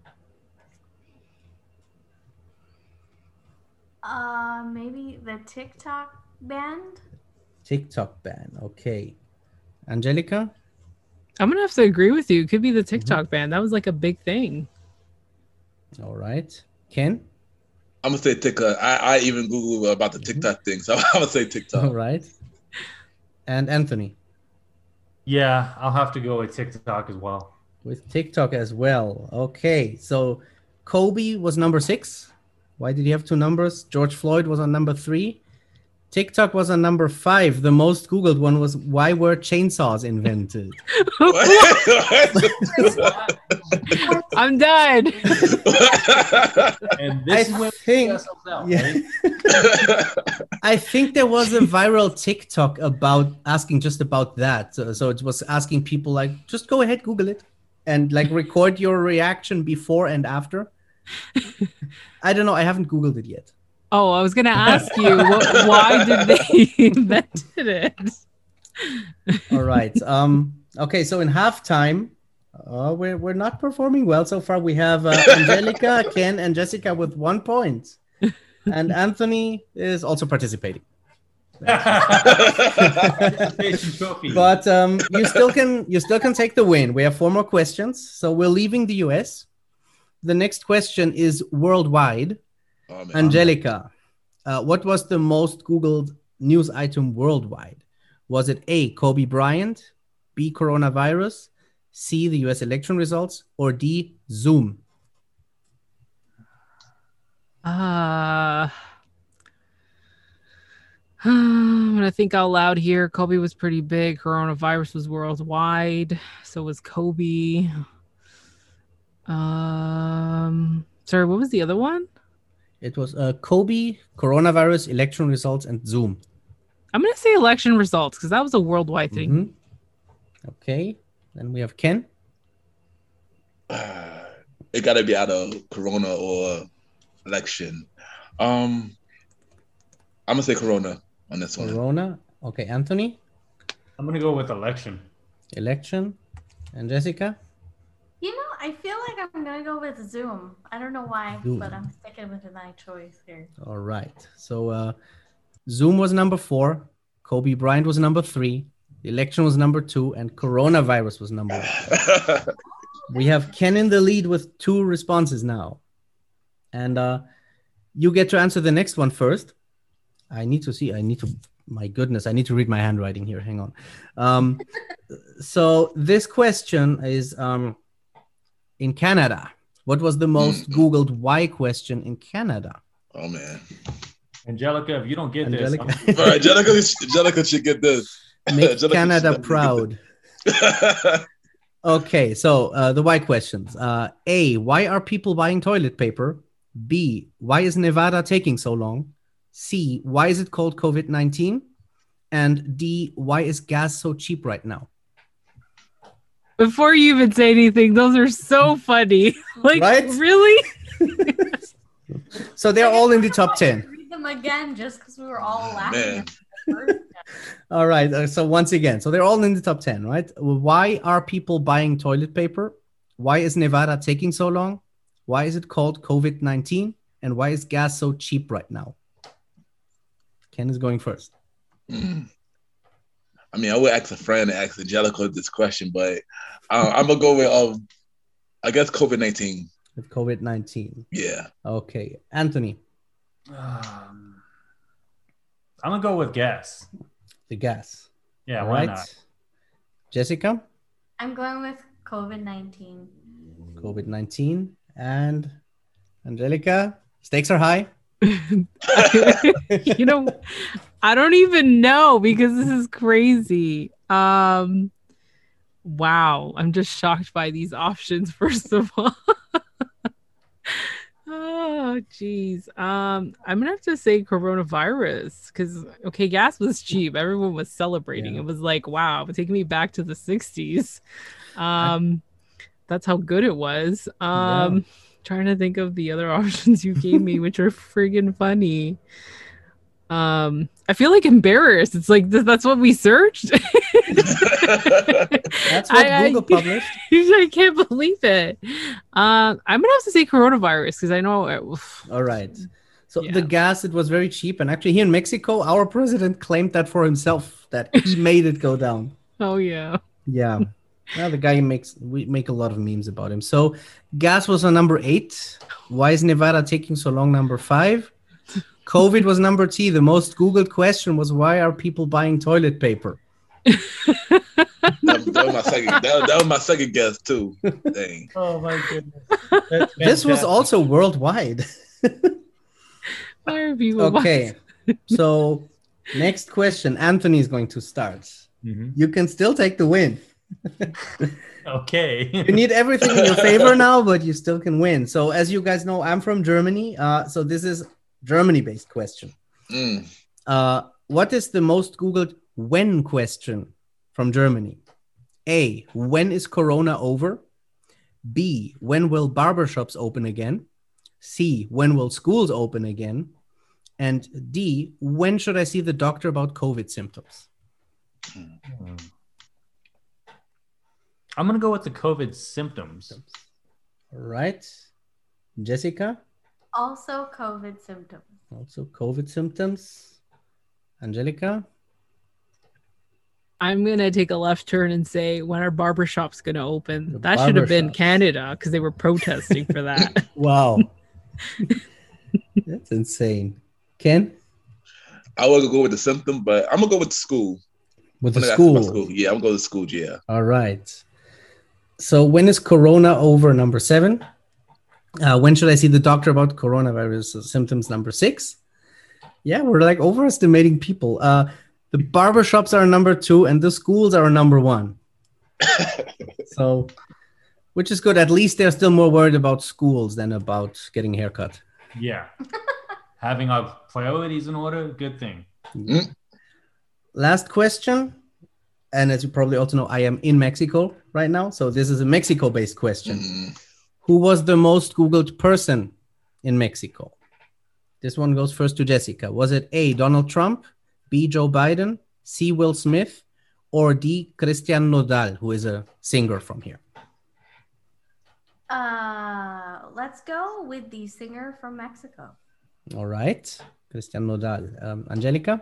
Uh, maybe the TikTok band. TikTok ban. Okay. Angelica? I'm going to have to agree with you. It could be the TikTok ban. That was like a big thing. All right. Ken? I'm gonna say TikTok. I, I even Googled about the TikTok thing, so I'm gonna say TikTok. All right. And Anthony? Yeah, I'll have to go with TikTok as well. With TikTok as well. Okay. So Kobe was number six. Why did he have two numbers? George Floyd was on number three. TikTok was on number five. The most Googled one was, why were chainsaws invented? I'm done. And I this is when we think- get ourselves out, yeah. right? I think there was a viral TikTok about asking just about that. So, so it was asking people like, just go ahead, Google it, and like record your reaction before and after. I don't know. I haven't Googled it yet. Oh, I was going to ask you, wh- why did they invented it? All right. Um. Okay. So in halftime, uh, we're we're not performing well so far. We have uh, Angelica, Ken, and Jessica with one point, and Anthony is also participating. Participation trophy. But um, you still can you still can take the win. We have four more questions, so we're leaving the U S. The next question is worldwide. Oh, man. Angelica, uh, what was the most Googled news item worldwide? Was it A, Kobe Bryant, B, coronavirus, C, the U S election results, or D, Zoom? Uh, I'm gonna think out loud here. Kobe was pretty big. Coronavirus was worldwide. So was Kobe. Um, sorry, what was the other one? It was uh, Kobe, coronavirus, election results, and Zoom. I'm gonna say election results because that was a worldwide thing. Mhm. Okay. Then we have Ken. It gotta be out of Corona or election. Um, I'm gonna say Corona on this one. Corona. Okay, Anthony. I'm gonna go with election. Election. And Jessica. You know, I feel like I'm gonna go with Zoom. I don't know why, Zoom. but I'm sticking with my choice here. All right. So uh, Zoom was number four, Kobe Bryant was number three, the election was number two, and coronavirus was number one. We have Ken in the lead with two responses now. And uh, you get to answer the next one first. I need to see, I need to, my goodness, I need to read my handwriting here. Hang on. Um, so this question is um, in Canada. What was the most Googled why question in Canada? Oh, man. Angelica, if you don't get Angelica. this, All right, Angelica, Angelica should get this. Make Angelica Canada should proud. get this. Okay, so uh, the why questions. Uh, A, why are people buying toilet paper? B, why is Nevada taking so long? C, why is it called COVID nineteen? And D, why is gas so cheap right now? Before you even say anything, those are so funny. Like, Right? really? So they're all in the top ten. Read them again just because we were all laughing. Man. at the first. All right, uh, so once again, so they're all in the top ten, right? Why are people buying toilet paper? Why is Nevada taking so long? Why is it called COVID nineteen? And why is gas so cheap right now? Ken is going first. Mm. I mean, I would ask a friend and ask Angelica this question, but uh, I'm gonna go with um, I guess COVID nineteen. With COVID nineteen. Yeah. Okay, Anthony, um, I'm gonna go with gas. the gas. Yeah, All why right. not? Jessica, I'm going with COVID nineteen. COVID nineteen. And Angelica, stakes are high. You know, I don't even know because this is crazy. Um, wow, I'm just shocked by these options. First of all, oh geez, um, I'm gonna have to say coronavirus because okay, gas was cheap. Everyone was celebrating. Yeah. It was like wow, it's taking me back to the sixties. Um, that's how good it was. Um. Yeah. Trying to think of the other options you gave me, which are friggin' funny. Um, I feel like embarrassed. It's like th- that's what we searched. That's what I- I- Google published. I can't believe it. Um, I'm gonna have to say coronavirus because I know. It, All right. So Yeah. the gas, it was very cheap. And actually here in Mexico, our president claimed that for himself, that he made it go down. oh yeah. Yeah. Well, the guy makes, we make a lot of memes about him. So gas was on number eight. Why is Nevada taking so long? Number five. COVID was number T. The most Googled question was, why are people buying toilet paper? That, that was my second. That, that was my second guess too. Dang. Oh my goodness. That's This was fantastic. also worldwide. Why are people Okay. So next question. Anthony is going to start. Mhm. You can still take the win. Okay. You need everything in your favor now, but you still can win. So as you guys know, I'm from Germany. Uh, so this is Germany-based question. Mm. Uh, what is the most Googled when question from Germany? A, when is Corona over? B, when will barbershops open again? C, when will schools open again? And D, when should I see the doctor about COVID symptoms? Hmm. I'm gonna go with the COVID symptoms. All right. Jessica, Also, COVID symptoms. also COVID symptoms. Angelica, I'm gonna take a left turn and say when are barbershops gonna open? The That should have been barbershops. Canada because they were protesting for that. wow. That's insane. Ken, I was gonna go with the symptom, but I'm gonna go with the school. with the When I got to my school. Yeah, I'm gonna go to school. Yeah. All right. So when is Corona over? Number seven. Uh, when should I see the doctor about coronavirus symptoms? Number six. Yeah, we're like overestimating people. Uh, the barbershops are number two, and the schools are number one. So, which is good. At least they're still more worried about schools than about getting a haircut. Yeah. Having our priorities in order, good thing. Last question. And as you probably also know, I am in Mexico right now. So this is a Mexico-based question. Mm. Who was the most Googled person in Mexico? This one goes first to Jessica. Was it A, Donald Trump, B, Joe Biden, C, Will Smith, or D, Christian Nodal, who is a singer from here? Uh, let's go with the singer from Mexico. All right. Christian Nodal. Um, Angelica?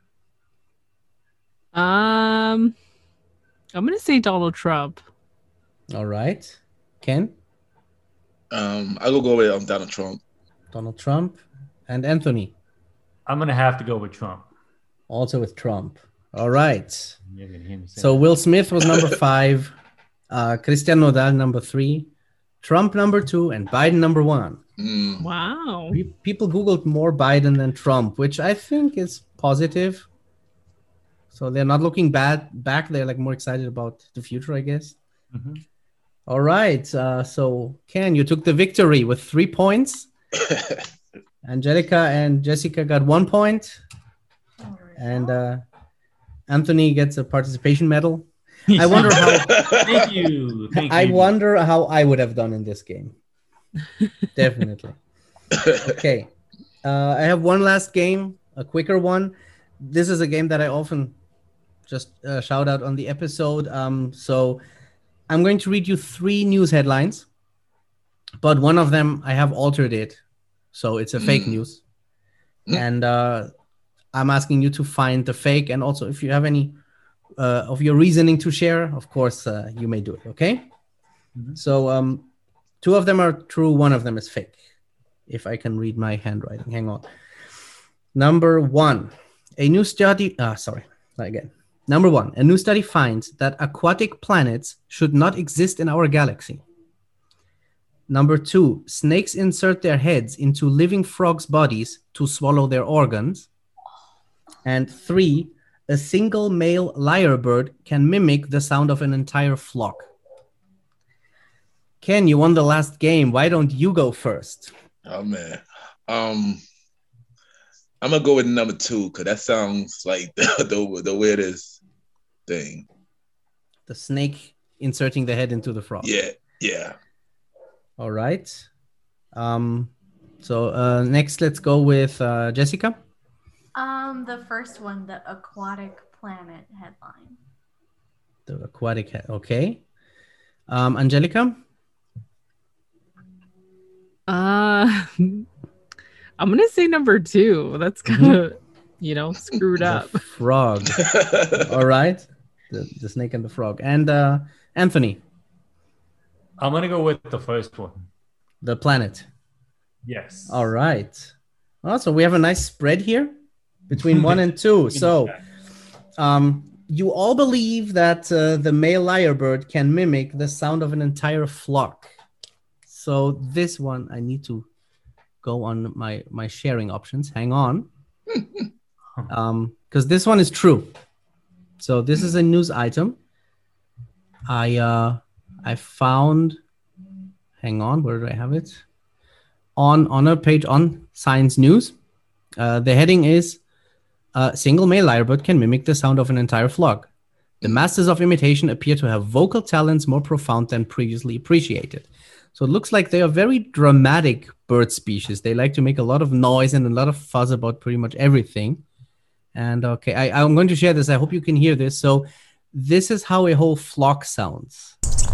Um, I'm gonna say Donald Trump. All right. Ken? Um, I will go with um, Donald Trump. Donald Trump. And Anthony? I'm gonna have to go with Trump. Also with Trump. All right. You're gonna hear me say So that. Will Smith was number five, uh, Christian Nodal number three, Trump number two, and Biden number one. Mm. Wow. Pe- People Googled more Biden than Trump, which I think is positive. So they're not looking bad back. They're like more excited about the future, I guess. Mhm. All right. Uh, so Ken, you took the victory with three points. Angelica and Jessica got one point. And uh, Anthony gets a participation medal. I wonder how Thank you. Thank I you. wonder how I would have done in this game. Definitely. Okay. Uh, I have one last game, a quicker one. This is a game that I often just uh, shout out on the episode. Um, so I'm going to read you three news headlines, but one of them I have altered it. So it's a fake Mm. news. And uh, I'm asking you to find the fake. And also, if you have any uh, of your reasoning to share, of course, uh, you may do it. Okay. Mhm. So um, two of them are true. One of them is fake. If I can read my handwriting. Hang on. Number one, a new study. Ah, sorry. Again. Number one, a new study finds that aquatic planets should not exist in our galaxy. Number two, snakes insert their heads into living frogs' bodies to swallow their organs. And three, a single male lyrebird can mimic the sound of an entire flock. Ken, you won the last game. Why don't you go first? Oh man, um, I'm gonna go with number two because that sounds like the, the the weirdest thing. The snake inserting the head into the frog. Yeah, yeah. All right. Um, so uh, next, let's go with uh, Jessica. Um, the first one, the aquatic planet headline. The aquatic head. Okay. Um, Angelica. Uh, I'm gonna say number two. That's kind of, you know, screwed up. The frog. All right. The, the snake and the frog. And uh, Anthony, I'm gonna go with the first one. the planet. Yes. All right. Well, so we have a nice spread here between one and two. So um, you all believe that uh, the male lyrebird can mimic the sound of an entire flock. So this one, I need to go on my, my sharing options. Hang on. Um, because this one is true. So this is a news item. I uh, I found, hang on, where do I have it? On, on a page on Science News. Uh, the heading is, uh, single male lyrebird can mimic the sound of an entire flock. The masters of imitation appear to have vocal talents more profound than previously appreciated. So it looks like they are very dramatic bird species. They like to make a lot of noise and a lot of fuss about pretty much everything. And okay, I, I'm going to share this. I hope you can hear this. So this is how a whole flock sounds.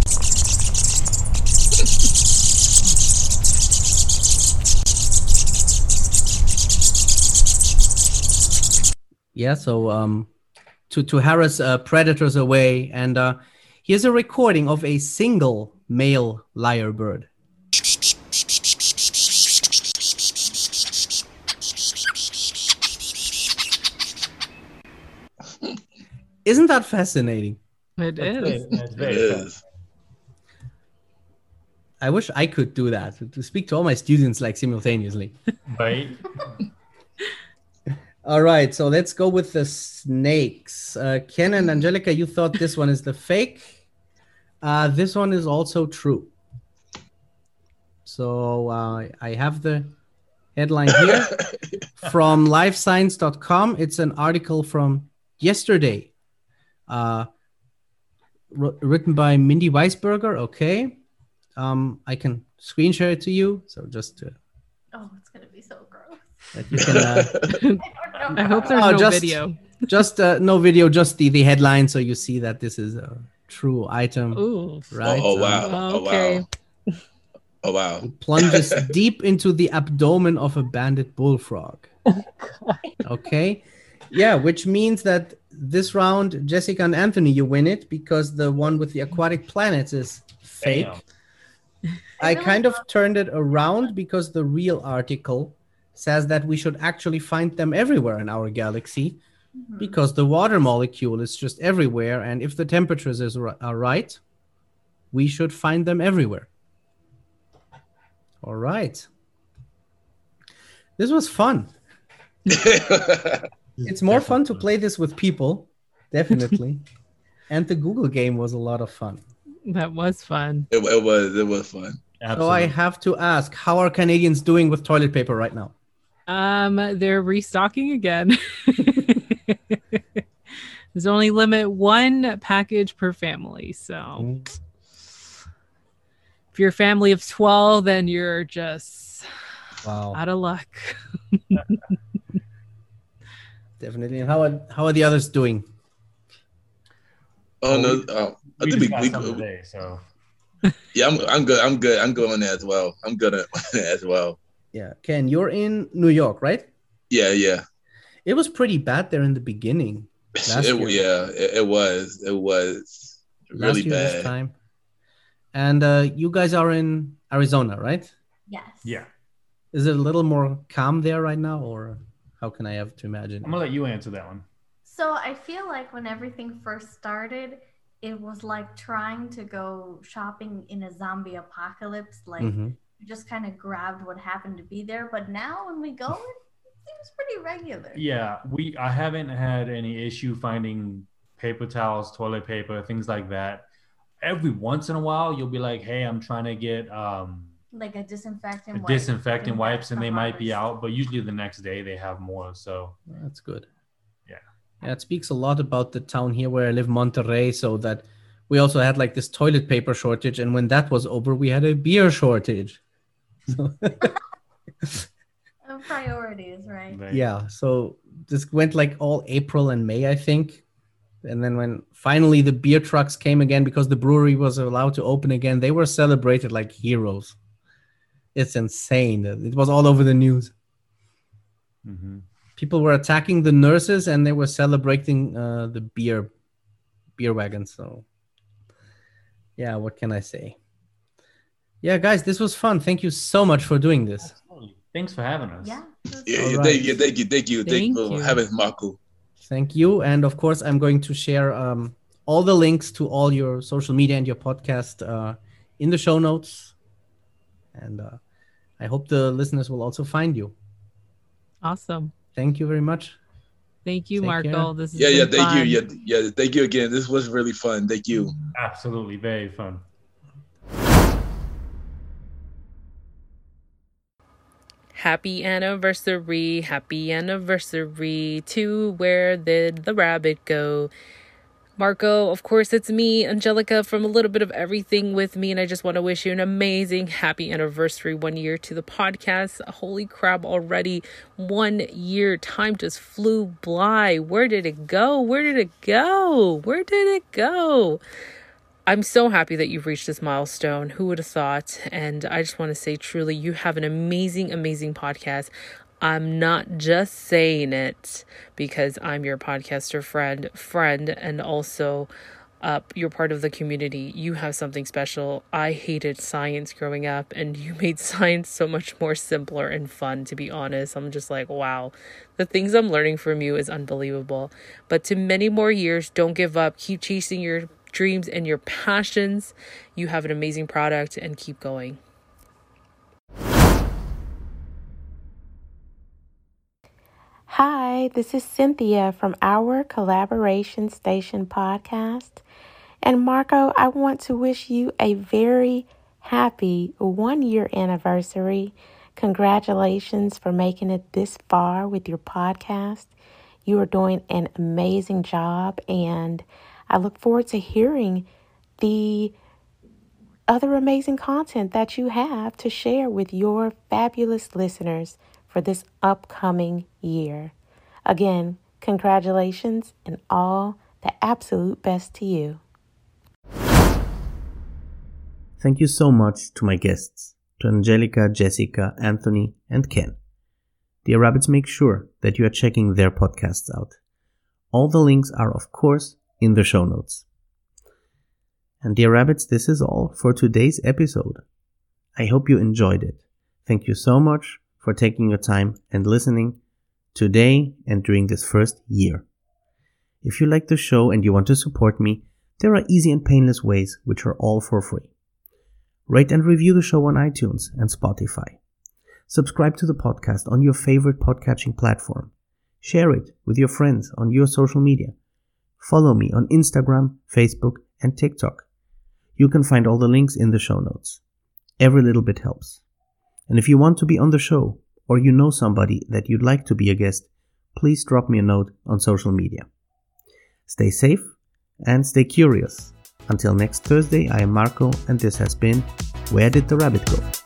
Yeah, so um, to, to harass uh, predators away. And uh, here's a recording of a single male lyrebird. Isn't that fascinating? It is. That's It very is. I wish I could do that, to speak to all my students like simultaneously. right. All right, so let's go with the snakes. Uh, Ken and Angelica, you thought this one is the fake. Uh, this one is also true. So uh, I have the headline here from live science dot com. It's an article from yesterday, uh, wr- written by Mindy Weisberger. Okay, um, I can screen share it to you. So just to, Oh, it's gonna be so gross. that you can. Uh, I don't know. I hope there's Oh, no just- video. just uh, no video, just the, the headline, so you see that this is a true item, Ooh. right? Oh, oh, Um, wow. Oh, Okay. wow. Oh wow. It plunges deep into the abdomen of a banded bullfrog. Okay. Yeah, which means that this round, Jessica and Anthony, you win it because the one with the aquatic planets is fake. Damn. I, I really kind of love- turned it around because the real article says that we should actually find them everywhere in our galaxy Mhm. because the water molecule is just everywhere. And if the temperatures is, ri- are right, we should find them everywhere. All right. This was fun. It's more fun to play this with people, definitely. And the Google game was a lot of fun. That was fun. It, it was it was fun. So I have to ask, how are Canadians doing with toilet paper right now? Um, they're restocking again. There's only limit one package per family. So if you're a family of twelve, then you're just Wow. out of luck. Definitely. And how are how are the others doing? Oh Oh, no, we- uh, I we think just we, got we some today, so yeah, I'm I'm good. I'm good. I'm good on that as well. I'm good at as well. Yeah. Ken, you're in New York, right? Yeah, yeah. It was pretty bad there in the beginning. Last It, year. yeah, it, it was. It was Last really year this bad. time. And uh, you guys are in Arizona, right? Yes. yeah. Is it a little more calm there right now, or how can I have to imagine? I'm gonna let you answer that one. So I feel like when everything first started, it was like trying to go shopping in a zombie apocalypse. Like Mhm. you just kind of grabbed what happened to be there. But now when we go, it seems pretty regular. Yeah, we I haven't had any issue finding paper towels, toilet paper, things like that. Every once in a while, you'll be like, "Hey, I'm trying to get um, Like a disinfectant wipe. disinfectant and wipes," that's and the they might be hardest. out, but usually the next day they have more. So That's good. Yeah. Yeah, it speaks a lot about the town here where I live, Monterrey, so that we also had like this toilet paper shortage, and when that was over, we had a beer shortage. So Uh, priorities, right? they- yeah, so this went like all April and May, I think. And then when finally the beer trucks came again because the brewery was allowed to open again, they were celebrated like heroes. It's insane. It was all over the news. Mhm. People were attacking the nurses and they were celebrating uh, the beer beer wagons. So yeah, what can I say? Yeah, guys, this was fun. Thank you so much for doing this. Absolutely. Thanks for having us. Yeah. that's Yeah, All yeah, right. thank you, thank you, thank you, thank you Thank for you. having Marco. Thank you. And of course, I'm going to share um, all the links to all your social media and your podcast uh, in the show notes. And uh, I hope the listeners will also find you. Awesome. Thank you very much. Thank you, Take Marco. care. This has Yeah, yeah, been thank fun. you. Yeah, yeah, thank you again. This was really fun. Thank you. Absolutely, very fun. Happy anniversary, happy anniversary to Where Did the Rabbit Go? Marco, of course, it's me, Angelica, from A Little Bit of Everything with Me, and I just want to wish you an amazing happy anniversary, one year to the podcast. Holy crap, already one year. Time just flew by. Where did it go? Where did it go? Where did it go? I'm so happy that you've reached this milestone. Who would have thought? And I just want to say, truly, you have an amazing, amazing podcast. I'm not just saying it because I'm your podcaster friend, friend, and also uh, you're part of the community. You have something special. I hated science growing up, and you made science so much more simpler and fun, to be honest. I'm just like, wow, the things I'm learning from you is unbelievable. But to many more years, don't give up. Keep chasing your dreams and your passions. You have an amazing product, and keep going. Hi, this is Cynthia from our Collaboration Station podcast. And Marco, I want to wish you a very happy one year anniversary. Congratulations for making it this far with your podcast. You are doing an amazing job, and I look forward to hearing the other amazing content that you have to share with your fabulous listeners for this upcoming year. Again, congratulations and all the absolute best to you. Thank you so much to my guests, to Angelica, Jessica, Anthony, and Ken. Dear Rabbits make sure that you are checking their podcasts out. All the links are, of course, in the show notes. And dear Rabbits, this is all for today's episode. I hope you enjoyed it. Thank you so much for taking your time and listening today and during this first year. If you like the show and you want to support me, there are easy and painless ways which are all for free. Rate and review the show on iTunes and Spotify. Subscribe to the podcast on your favorite podcatching platform. Share it with your friends on your social media. Follow me on Instagram, Facebook, and TikTok. You can find all the links in the show notes. Every little bit helps. And if you want to be on the show, or you know somebody that you'd like to be a guest, please drop me a note on social media. Stay safe and stay curious. Until next Thursday, I am Marco, and this has been Where Did the Rabbit Go?